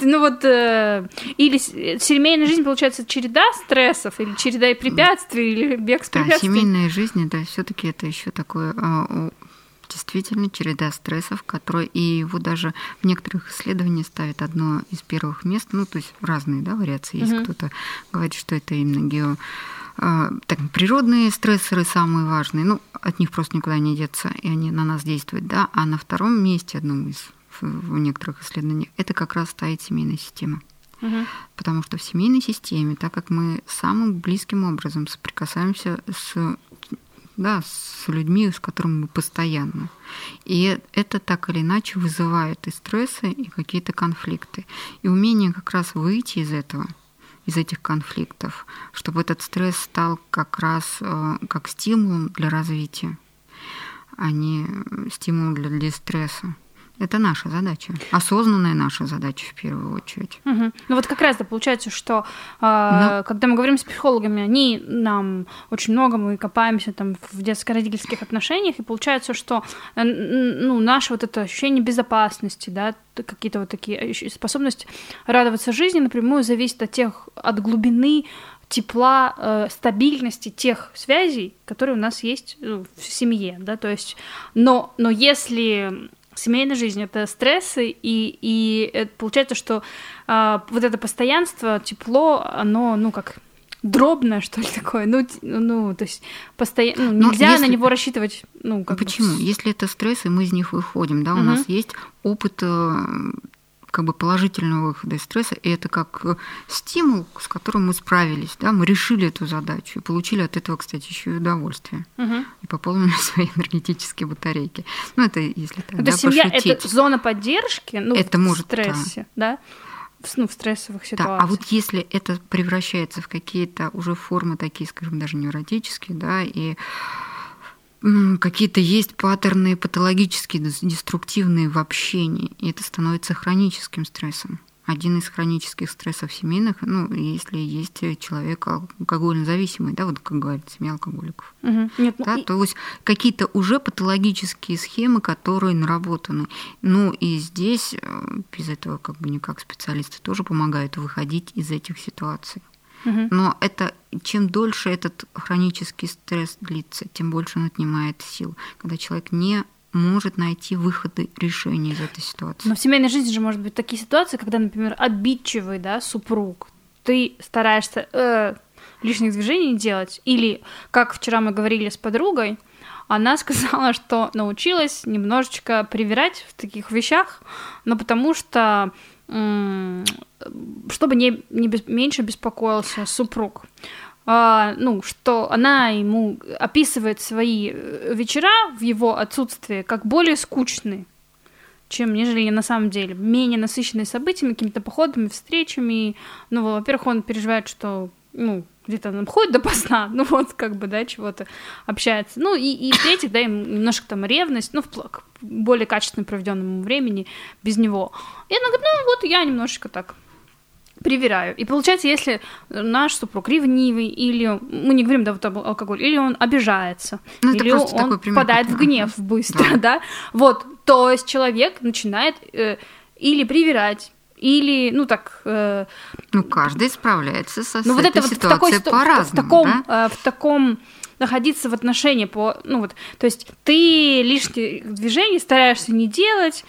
Speaker 4: Или семейная жизнь, получается, череда стрессов, или череда препятствий, или бег с препятствий.
Speaker 5: Да, семейная жизнь, да, все-таки это еще такое действительно череда стрессов, которые и его даже в некоторых исследованиях ставят одно из первых мест, то есть разные, да, вариации есть. Кто-то говорит, что это именно природные стрессоры самые важные, от них просто никуда не деться, и они на нас действуют, да, а на втором месте, одном из в некоторых исследованиях, это как раз стоит семейная система. Потому что в семейной системе, так как мы самым близким образом соприкасаемся с людьми, с которыми мы постоянно. И это так или иначе вызывает и стрессы, и какие-то конфликты. И умение как раз выйти из этих конфликтов, чтобы этот стресс стал как раз как стимулом для развития, а не стимулом для дистресса. Это наша задача, осознанная наша задача в первую очередь.
Speaker 4: Ну вот как раз получается, что когда мы говорим с психологами, они нам очень много, мы копаемся там в детско-родительских отношениях, и получается, что наше вот это ощущение безопасности, да, какие-то вот такие способность радоваться жизни напрямую зависит от глубины, тепла, стабильности тех связей, которые у нас есть в семье, да, то есть, но если семейная жизнь — это стрессы, и это получается, что вот это постоянство, тепло, оно, как дробное, что ли, такое, то есть постоянно, нельзя на него рассчитывать,
Speaker 5: Почему? Если это стрессы, мы из них выходим, да, у нас есть опыт как бы положительного выхода из стресса, и это как стимул, с которым мы справились, да, мы решили эту задачу и получили от этого, кстати, еще и удовольствие, и пополнили свои энергетические батарейки. Это если так,
Speaker 4: да, семья — это зона поддержки,
Speaker 5: это
Speaker 4: в стрессе, да, в стрессовых ситуациях.
Speaker 5: Да, а вот если это превращается в какие-то уже формы такие, скажем, даже невротические, да, и какие-то есть паттерны патологические, деструктивные в общении, и это становится хроническим стрессом. Один из хронических стрессов семейных, если есть человек алкогольно зависимый, да, вот как говорится, семья алкоголиков. То есть какие-то уже патологические схемы, которые наработаны. И здесь без этого никак специалисты тоже помогают выходить из этих ситуаций. Но это чем дольше этот хронический стресс длится, тем больше он отнимает сил, когда человек не может найти выходы, решения из этой ситуации.
Speaker 4: Но в семейной жизни же может быть такие ситуации, когда, например, обидчивый, да, супруг, ты стараешься лишних движений не делать, или, как вчера мы говорили с подругой, она сказала, что научилась немножечко привирать в таких вещах, но потому что чтобы меньше беспокоился супруг. Что она ему описывает свои вечера в его отсутствии как более скучные, нежели на самом деле, менее насыщенные событиями, какими-то походами, встречами. Во-первых, он переживает, что где-то он ходит допоздна, чего-то общается. И в-третьих, да, ему немножко там ревность, к более качественно проведенному времени без него. И она говорит, я немножечко так привираю. И получается, если наш супруг ревнивый, или мы не говорим, об алкоголе, или он обижается, или он впадает в гнев быстро, да, то есть человек начинает или привирать, или,
Speaker 5: каждый справляется с этой ситуацией по-разному,
Speaker 4: в таком находиться в отношении то есть ты лишних движений стараешься не делать,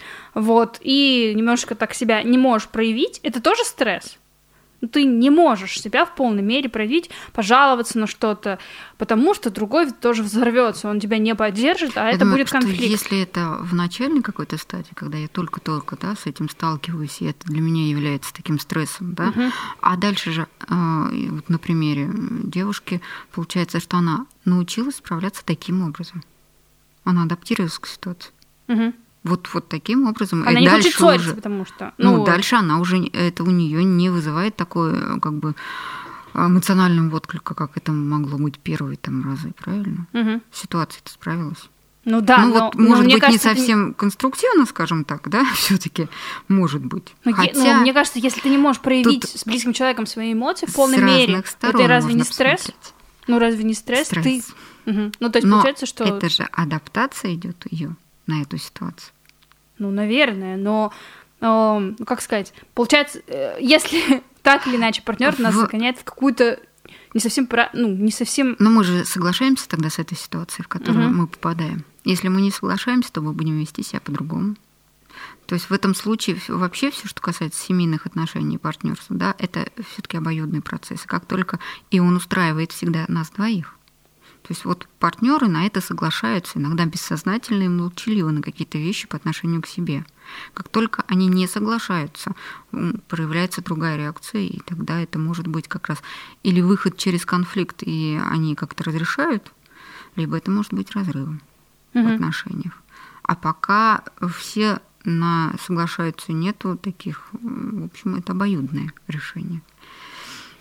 Speaker 4: и немножко так себя не можешь проявить, это тоже стресс. Ты не можешь себя в полной мере проявить, пожаловаться на что-то, потому что другой тоже взорвется, он тебя не поддержит, а это будет конфликт.
Speaker 5: Если это в начальной какой-то стадии, когда я только-только с этим сталкиваюсь, и это для меня является таким стрессом, да, а дальше же, на примере девушки, получается, что она научилась справляться таким образом. Она адаптировалась к ситуации. Вот таким образом.
Speaker 4: Она не хочет ссориться, потому что...
Speaker 5: дальше она уже... Это у нее не вызывает такой, эмоционального отклика, как это могло быть первые разы, правильно? Ситуация-то справилась.
Speaker 4: Но
Speaker 5: может быть,
Speaker 4: кажется,
Speaker 5: не совсем конструктивно, скажем так, да, все-таки может быть.
Speaker 4: Хотя... мне кажется, если ты не можешь проявить с близким человеком свои эмоции в полной мере, это разве не стресс?
Speaker 5: Посмотреть.
Speaker 4: Разве не стресс?
Speaker 5: Стресс.
Speaker 4: То есть получается, что...
Speaker 5: это же адаптация идет ее на эту ситуацию.
Speaker 4: Наверное, но, как сказать, получается, если так или иначе партнер нас загоняет в какую-то не совсем...
Speaker 5: Но мы же соглашаемся тогда с этой ситуацией, в которую мы попадаем. Если мы не соглашаемся, то мы будем вести себя по-другому. То есть в этом случае вообще все, что касается семейных отношений и партнерства, да, это все-таки обоюдный процесс. Как только и он устраивает всегда нас двоих. То есть партнеры на это соглашаются, иногда бессознательно и молчаливо на какие-то вещи по отношению к себе. Как только они не соглашаются, проявляется другая реакция, и тогда это может быть как раз или выход через конфликт, и они как-то разрешают, либо это может быть разрывом в отношениях. А пока все соглашаются, нету таких, в общем, это обоюдное решение.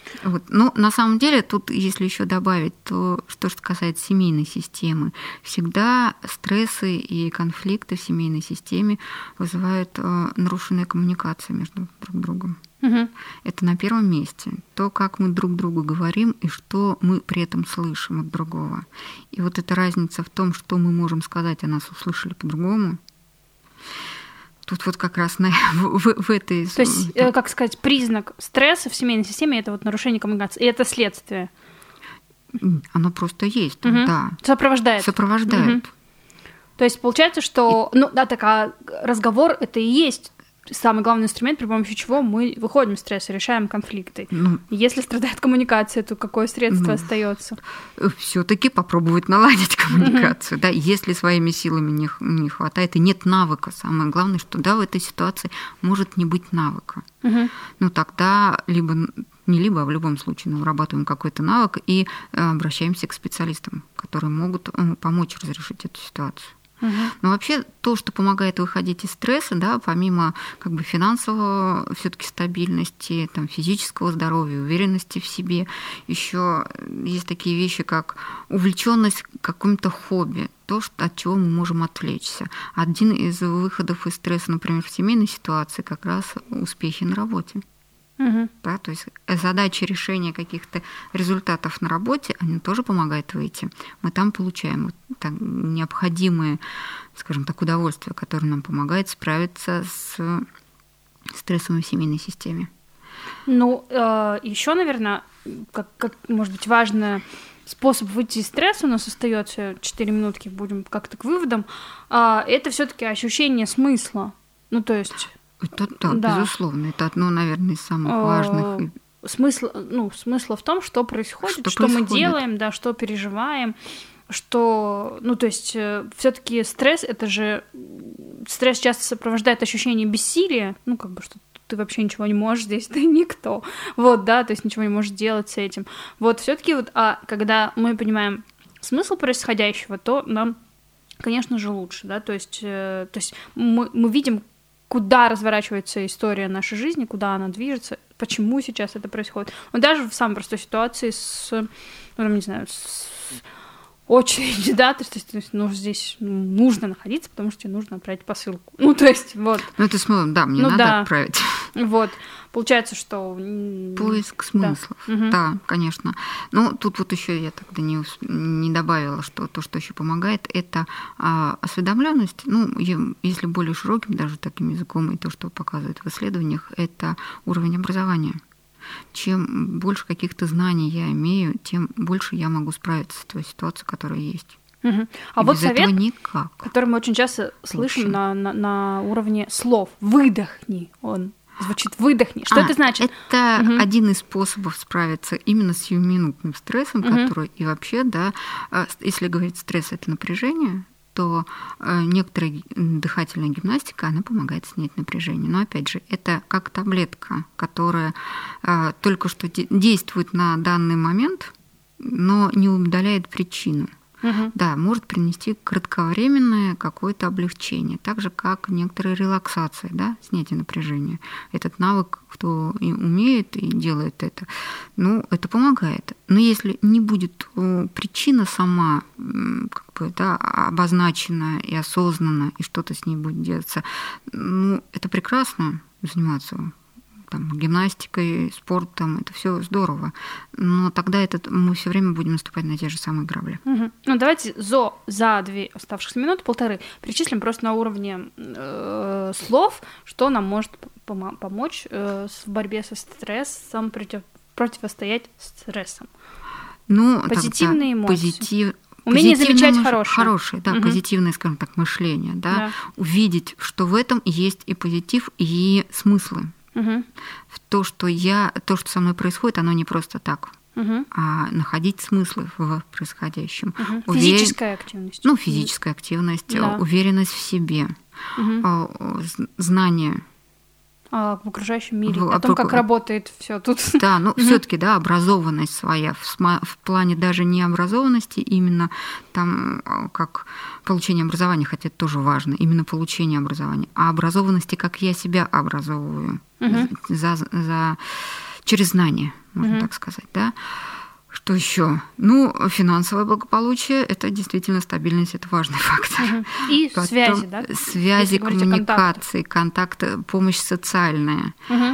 Speaker 5: Вот. Но на самом деле тут, если еще добавить, то что касается семейной системы, всегда стрессы и конфликты в семейной системе вызывают нарушенная коммуникация между друг другом.
Speaker 4: Угу.
Speaker 5: Это на первом месте. То, как мы друг другу говорим и что мы при этом слышим от другого. И вот эта разница в том, что мы можем сказать, а нас услышали по-другому. Тут вот как раз в этой...
Speaker 4: То есть, как сказать, признак стресса в семейной системе — это вот нарушение коммуникации, и это следствие.
Speaker 5: Оно просто есть,
Speaker 4: Угу.
Speaker 5: да.
Speaker 4: Сопровождает.
Speaker 5: Угу.
Speaker 4: То есть получается, что разговор — это и есть самый главный инструмент, при помощи чего мы выходим из стресса, решаем конфликты. Если страдает коммуникация, то какое средство остается?
Speaker 5: Все-таки попробовать наладить коммуникацию. Да, если своими силами не хватает и нет навыка, самое главное, что в этой ситуации может не быть навыка. Тогда а в любом случае мы вырабатываем какой-то навык и обращаемся к специалистам, которые могут помочь разрешить эту ситуацию. Но вообще то, что помогает выходить из стресса, да, помимо финансового все-таки стабильности, физического здоровья, уверенности в себе, еще есть такие вещи, как увлеченность каким-то хобби, то, от чего мы можем отвлечься. Один из выходов из стресса, например, в семейной ситуации, как раз успехи на работе. Да, то есть задача решения каких-то результатов на работе, они тоже помогают выйти. Мы там получаем необходимое, скажем так, удовольствие, которое нам помогает справиться с стрессом в семейной системе.
Speaker 4: Еще, наверное, как может быть важный способ выйти из стресса, у нас остается 4 минутки, будем как-то к выводам, это все-таки ощущение смысла. То есть...
Speaker 5: Да, безусловно. Это одно, наверное, из самых важных.
Speaker 4: Смысла в том, что происходит, что мы делаем, да, что переживаем, что... то есть все-таки стресс, это же... Стресс часто сопровождает ощущение бессилия, что ты вообще ничего не можешь здесь, ты никто. То есть ничего не можешь делать с этим. Все-таки когда мы понимаем смысл происходящего, то нам, конечно же, лучше, да, то есть мы видим, куда разворачивается история нашей жизни, куда она движется, почему сейчас это происходит. Даже в самой простой ситуации с очередью, да, то есть здесь нужно находиться, потому что тебе нужно отправить посылку.
Speaker 5: Это смысл, да, мне надо отправить.
Speaker 4: Получается, что...
Speaker 5: Поиск смыслов, да, конечно. Тут еще я тогда не добавила, что то, что еще помогает, это осведомленность. Если более широким, даже таким языком, и то, что показывают в исследованиях, это уровень образования. Чем больше каких-то знаний я имею, тем больше я могу справиться с той ситуацией, которая есть.
Speaker 4: А вот совет, который мы очень часто слышим на уровне слов. Выдохни. Он звучит «выдохни». Что это значит?
Speaker 5: Это один из способов справиться именно с сиюминутным стрессом, который и вообще, да, если говорить стресс — это напряжение, то некоторая дыхательная гимнастика, она помогает снять напряжение. Но опять же, это как таблетка, которая только что действует на данный момент, но не удаляет причину. Да, может принести кратковременное какое-то облегчение, так же, как некоторая релаксация, да, снятие напряжения. Этот навык, кто и умеет и делает это, это помогает. Но если не будет причина сама обозначена и осознанна, и что-то с ней будет делаться, это прекрасно заниматься гимнастикой, спортом, это все здорово. Но тогда мы все время будем наступать на те же самые грабли.
Speaker 4: Давайте за 2 оставшихся минуты, 1,5, перечислим просто на уровне слов, что нам может помочь в борьбе со стрессом, противостоять стрессам. Позитивные эмоции. Умение замечать хорошее.
Speaker 5: Да, позитивное, скажем так, мышление. Да? Увидеть, что в этом есть и позитив, и смыслы. То, что со мной происходит, оно не просто так, а находить смыслы в происходящем.
Speaker 4: Физическая активность.
Speaker 5: Физическая активность, уверенность в себе, знание.
Speaker 4: В окружающем мире, о том, как работает все тут.
Speaker 5: Да, все-таки, да, образованность своя в плане даже не образованности, именно там как получение образования, хотя это тоже важно, именно получение образования, а образованности, как я себя образовываю, через знания, можно так сказать, да. Что еще? Ну, финансовое благополучие – это действительно стабильность, это важный фактор.
Speaker 4: И
Speaker 5: потом
Speaker 4: связи, да?
Speaker 5: Связи, коммуникации, контакты, помощь социальная.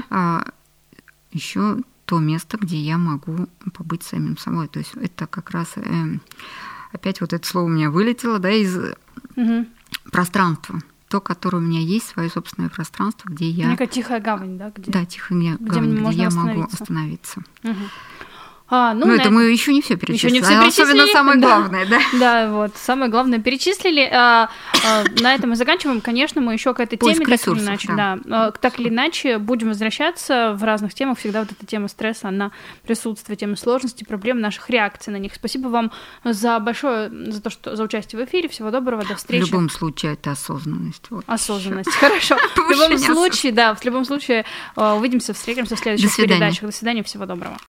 Speaker 5: Еще то место, где я могу побыть самим собой. То есть это как раз опять вот это слово у меня вылетело, да, из пространства. То, которое у меня есть, свое собственное пространство, где я...
Speaker 4: Некая тихая гавань, да?
Speaker 5: Да, тихая гавань, где я могу остановиться. Ну, это мы еще не все перечислили. Особенно самое главное, да?
Speaker 4: Да, вот, самое главное перечислили. На этом мы заканчиваем. Конечно, мы еще к этой теме так или иначе будем возвращаться в разных темах. Всегда вот эта тема стресса, она присутствует, тема сложности, проблем, наших реакций на них. Спасибо вам за за участие в эфире. Всего доброго, до встречи.
Speaker 5: В любом случае, это осознанность. Вот
Speaker 4: осознанность, хорошо. В любом случае, увидимся, встретимся в следующих передачах. До свидания, всего доброго.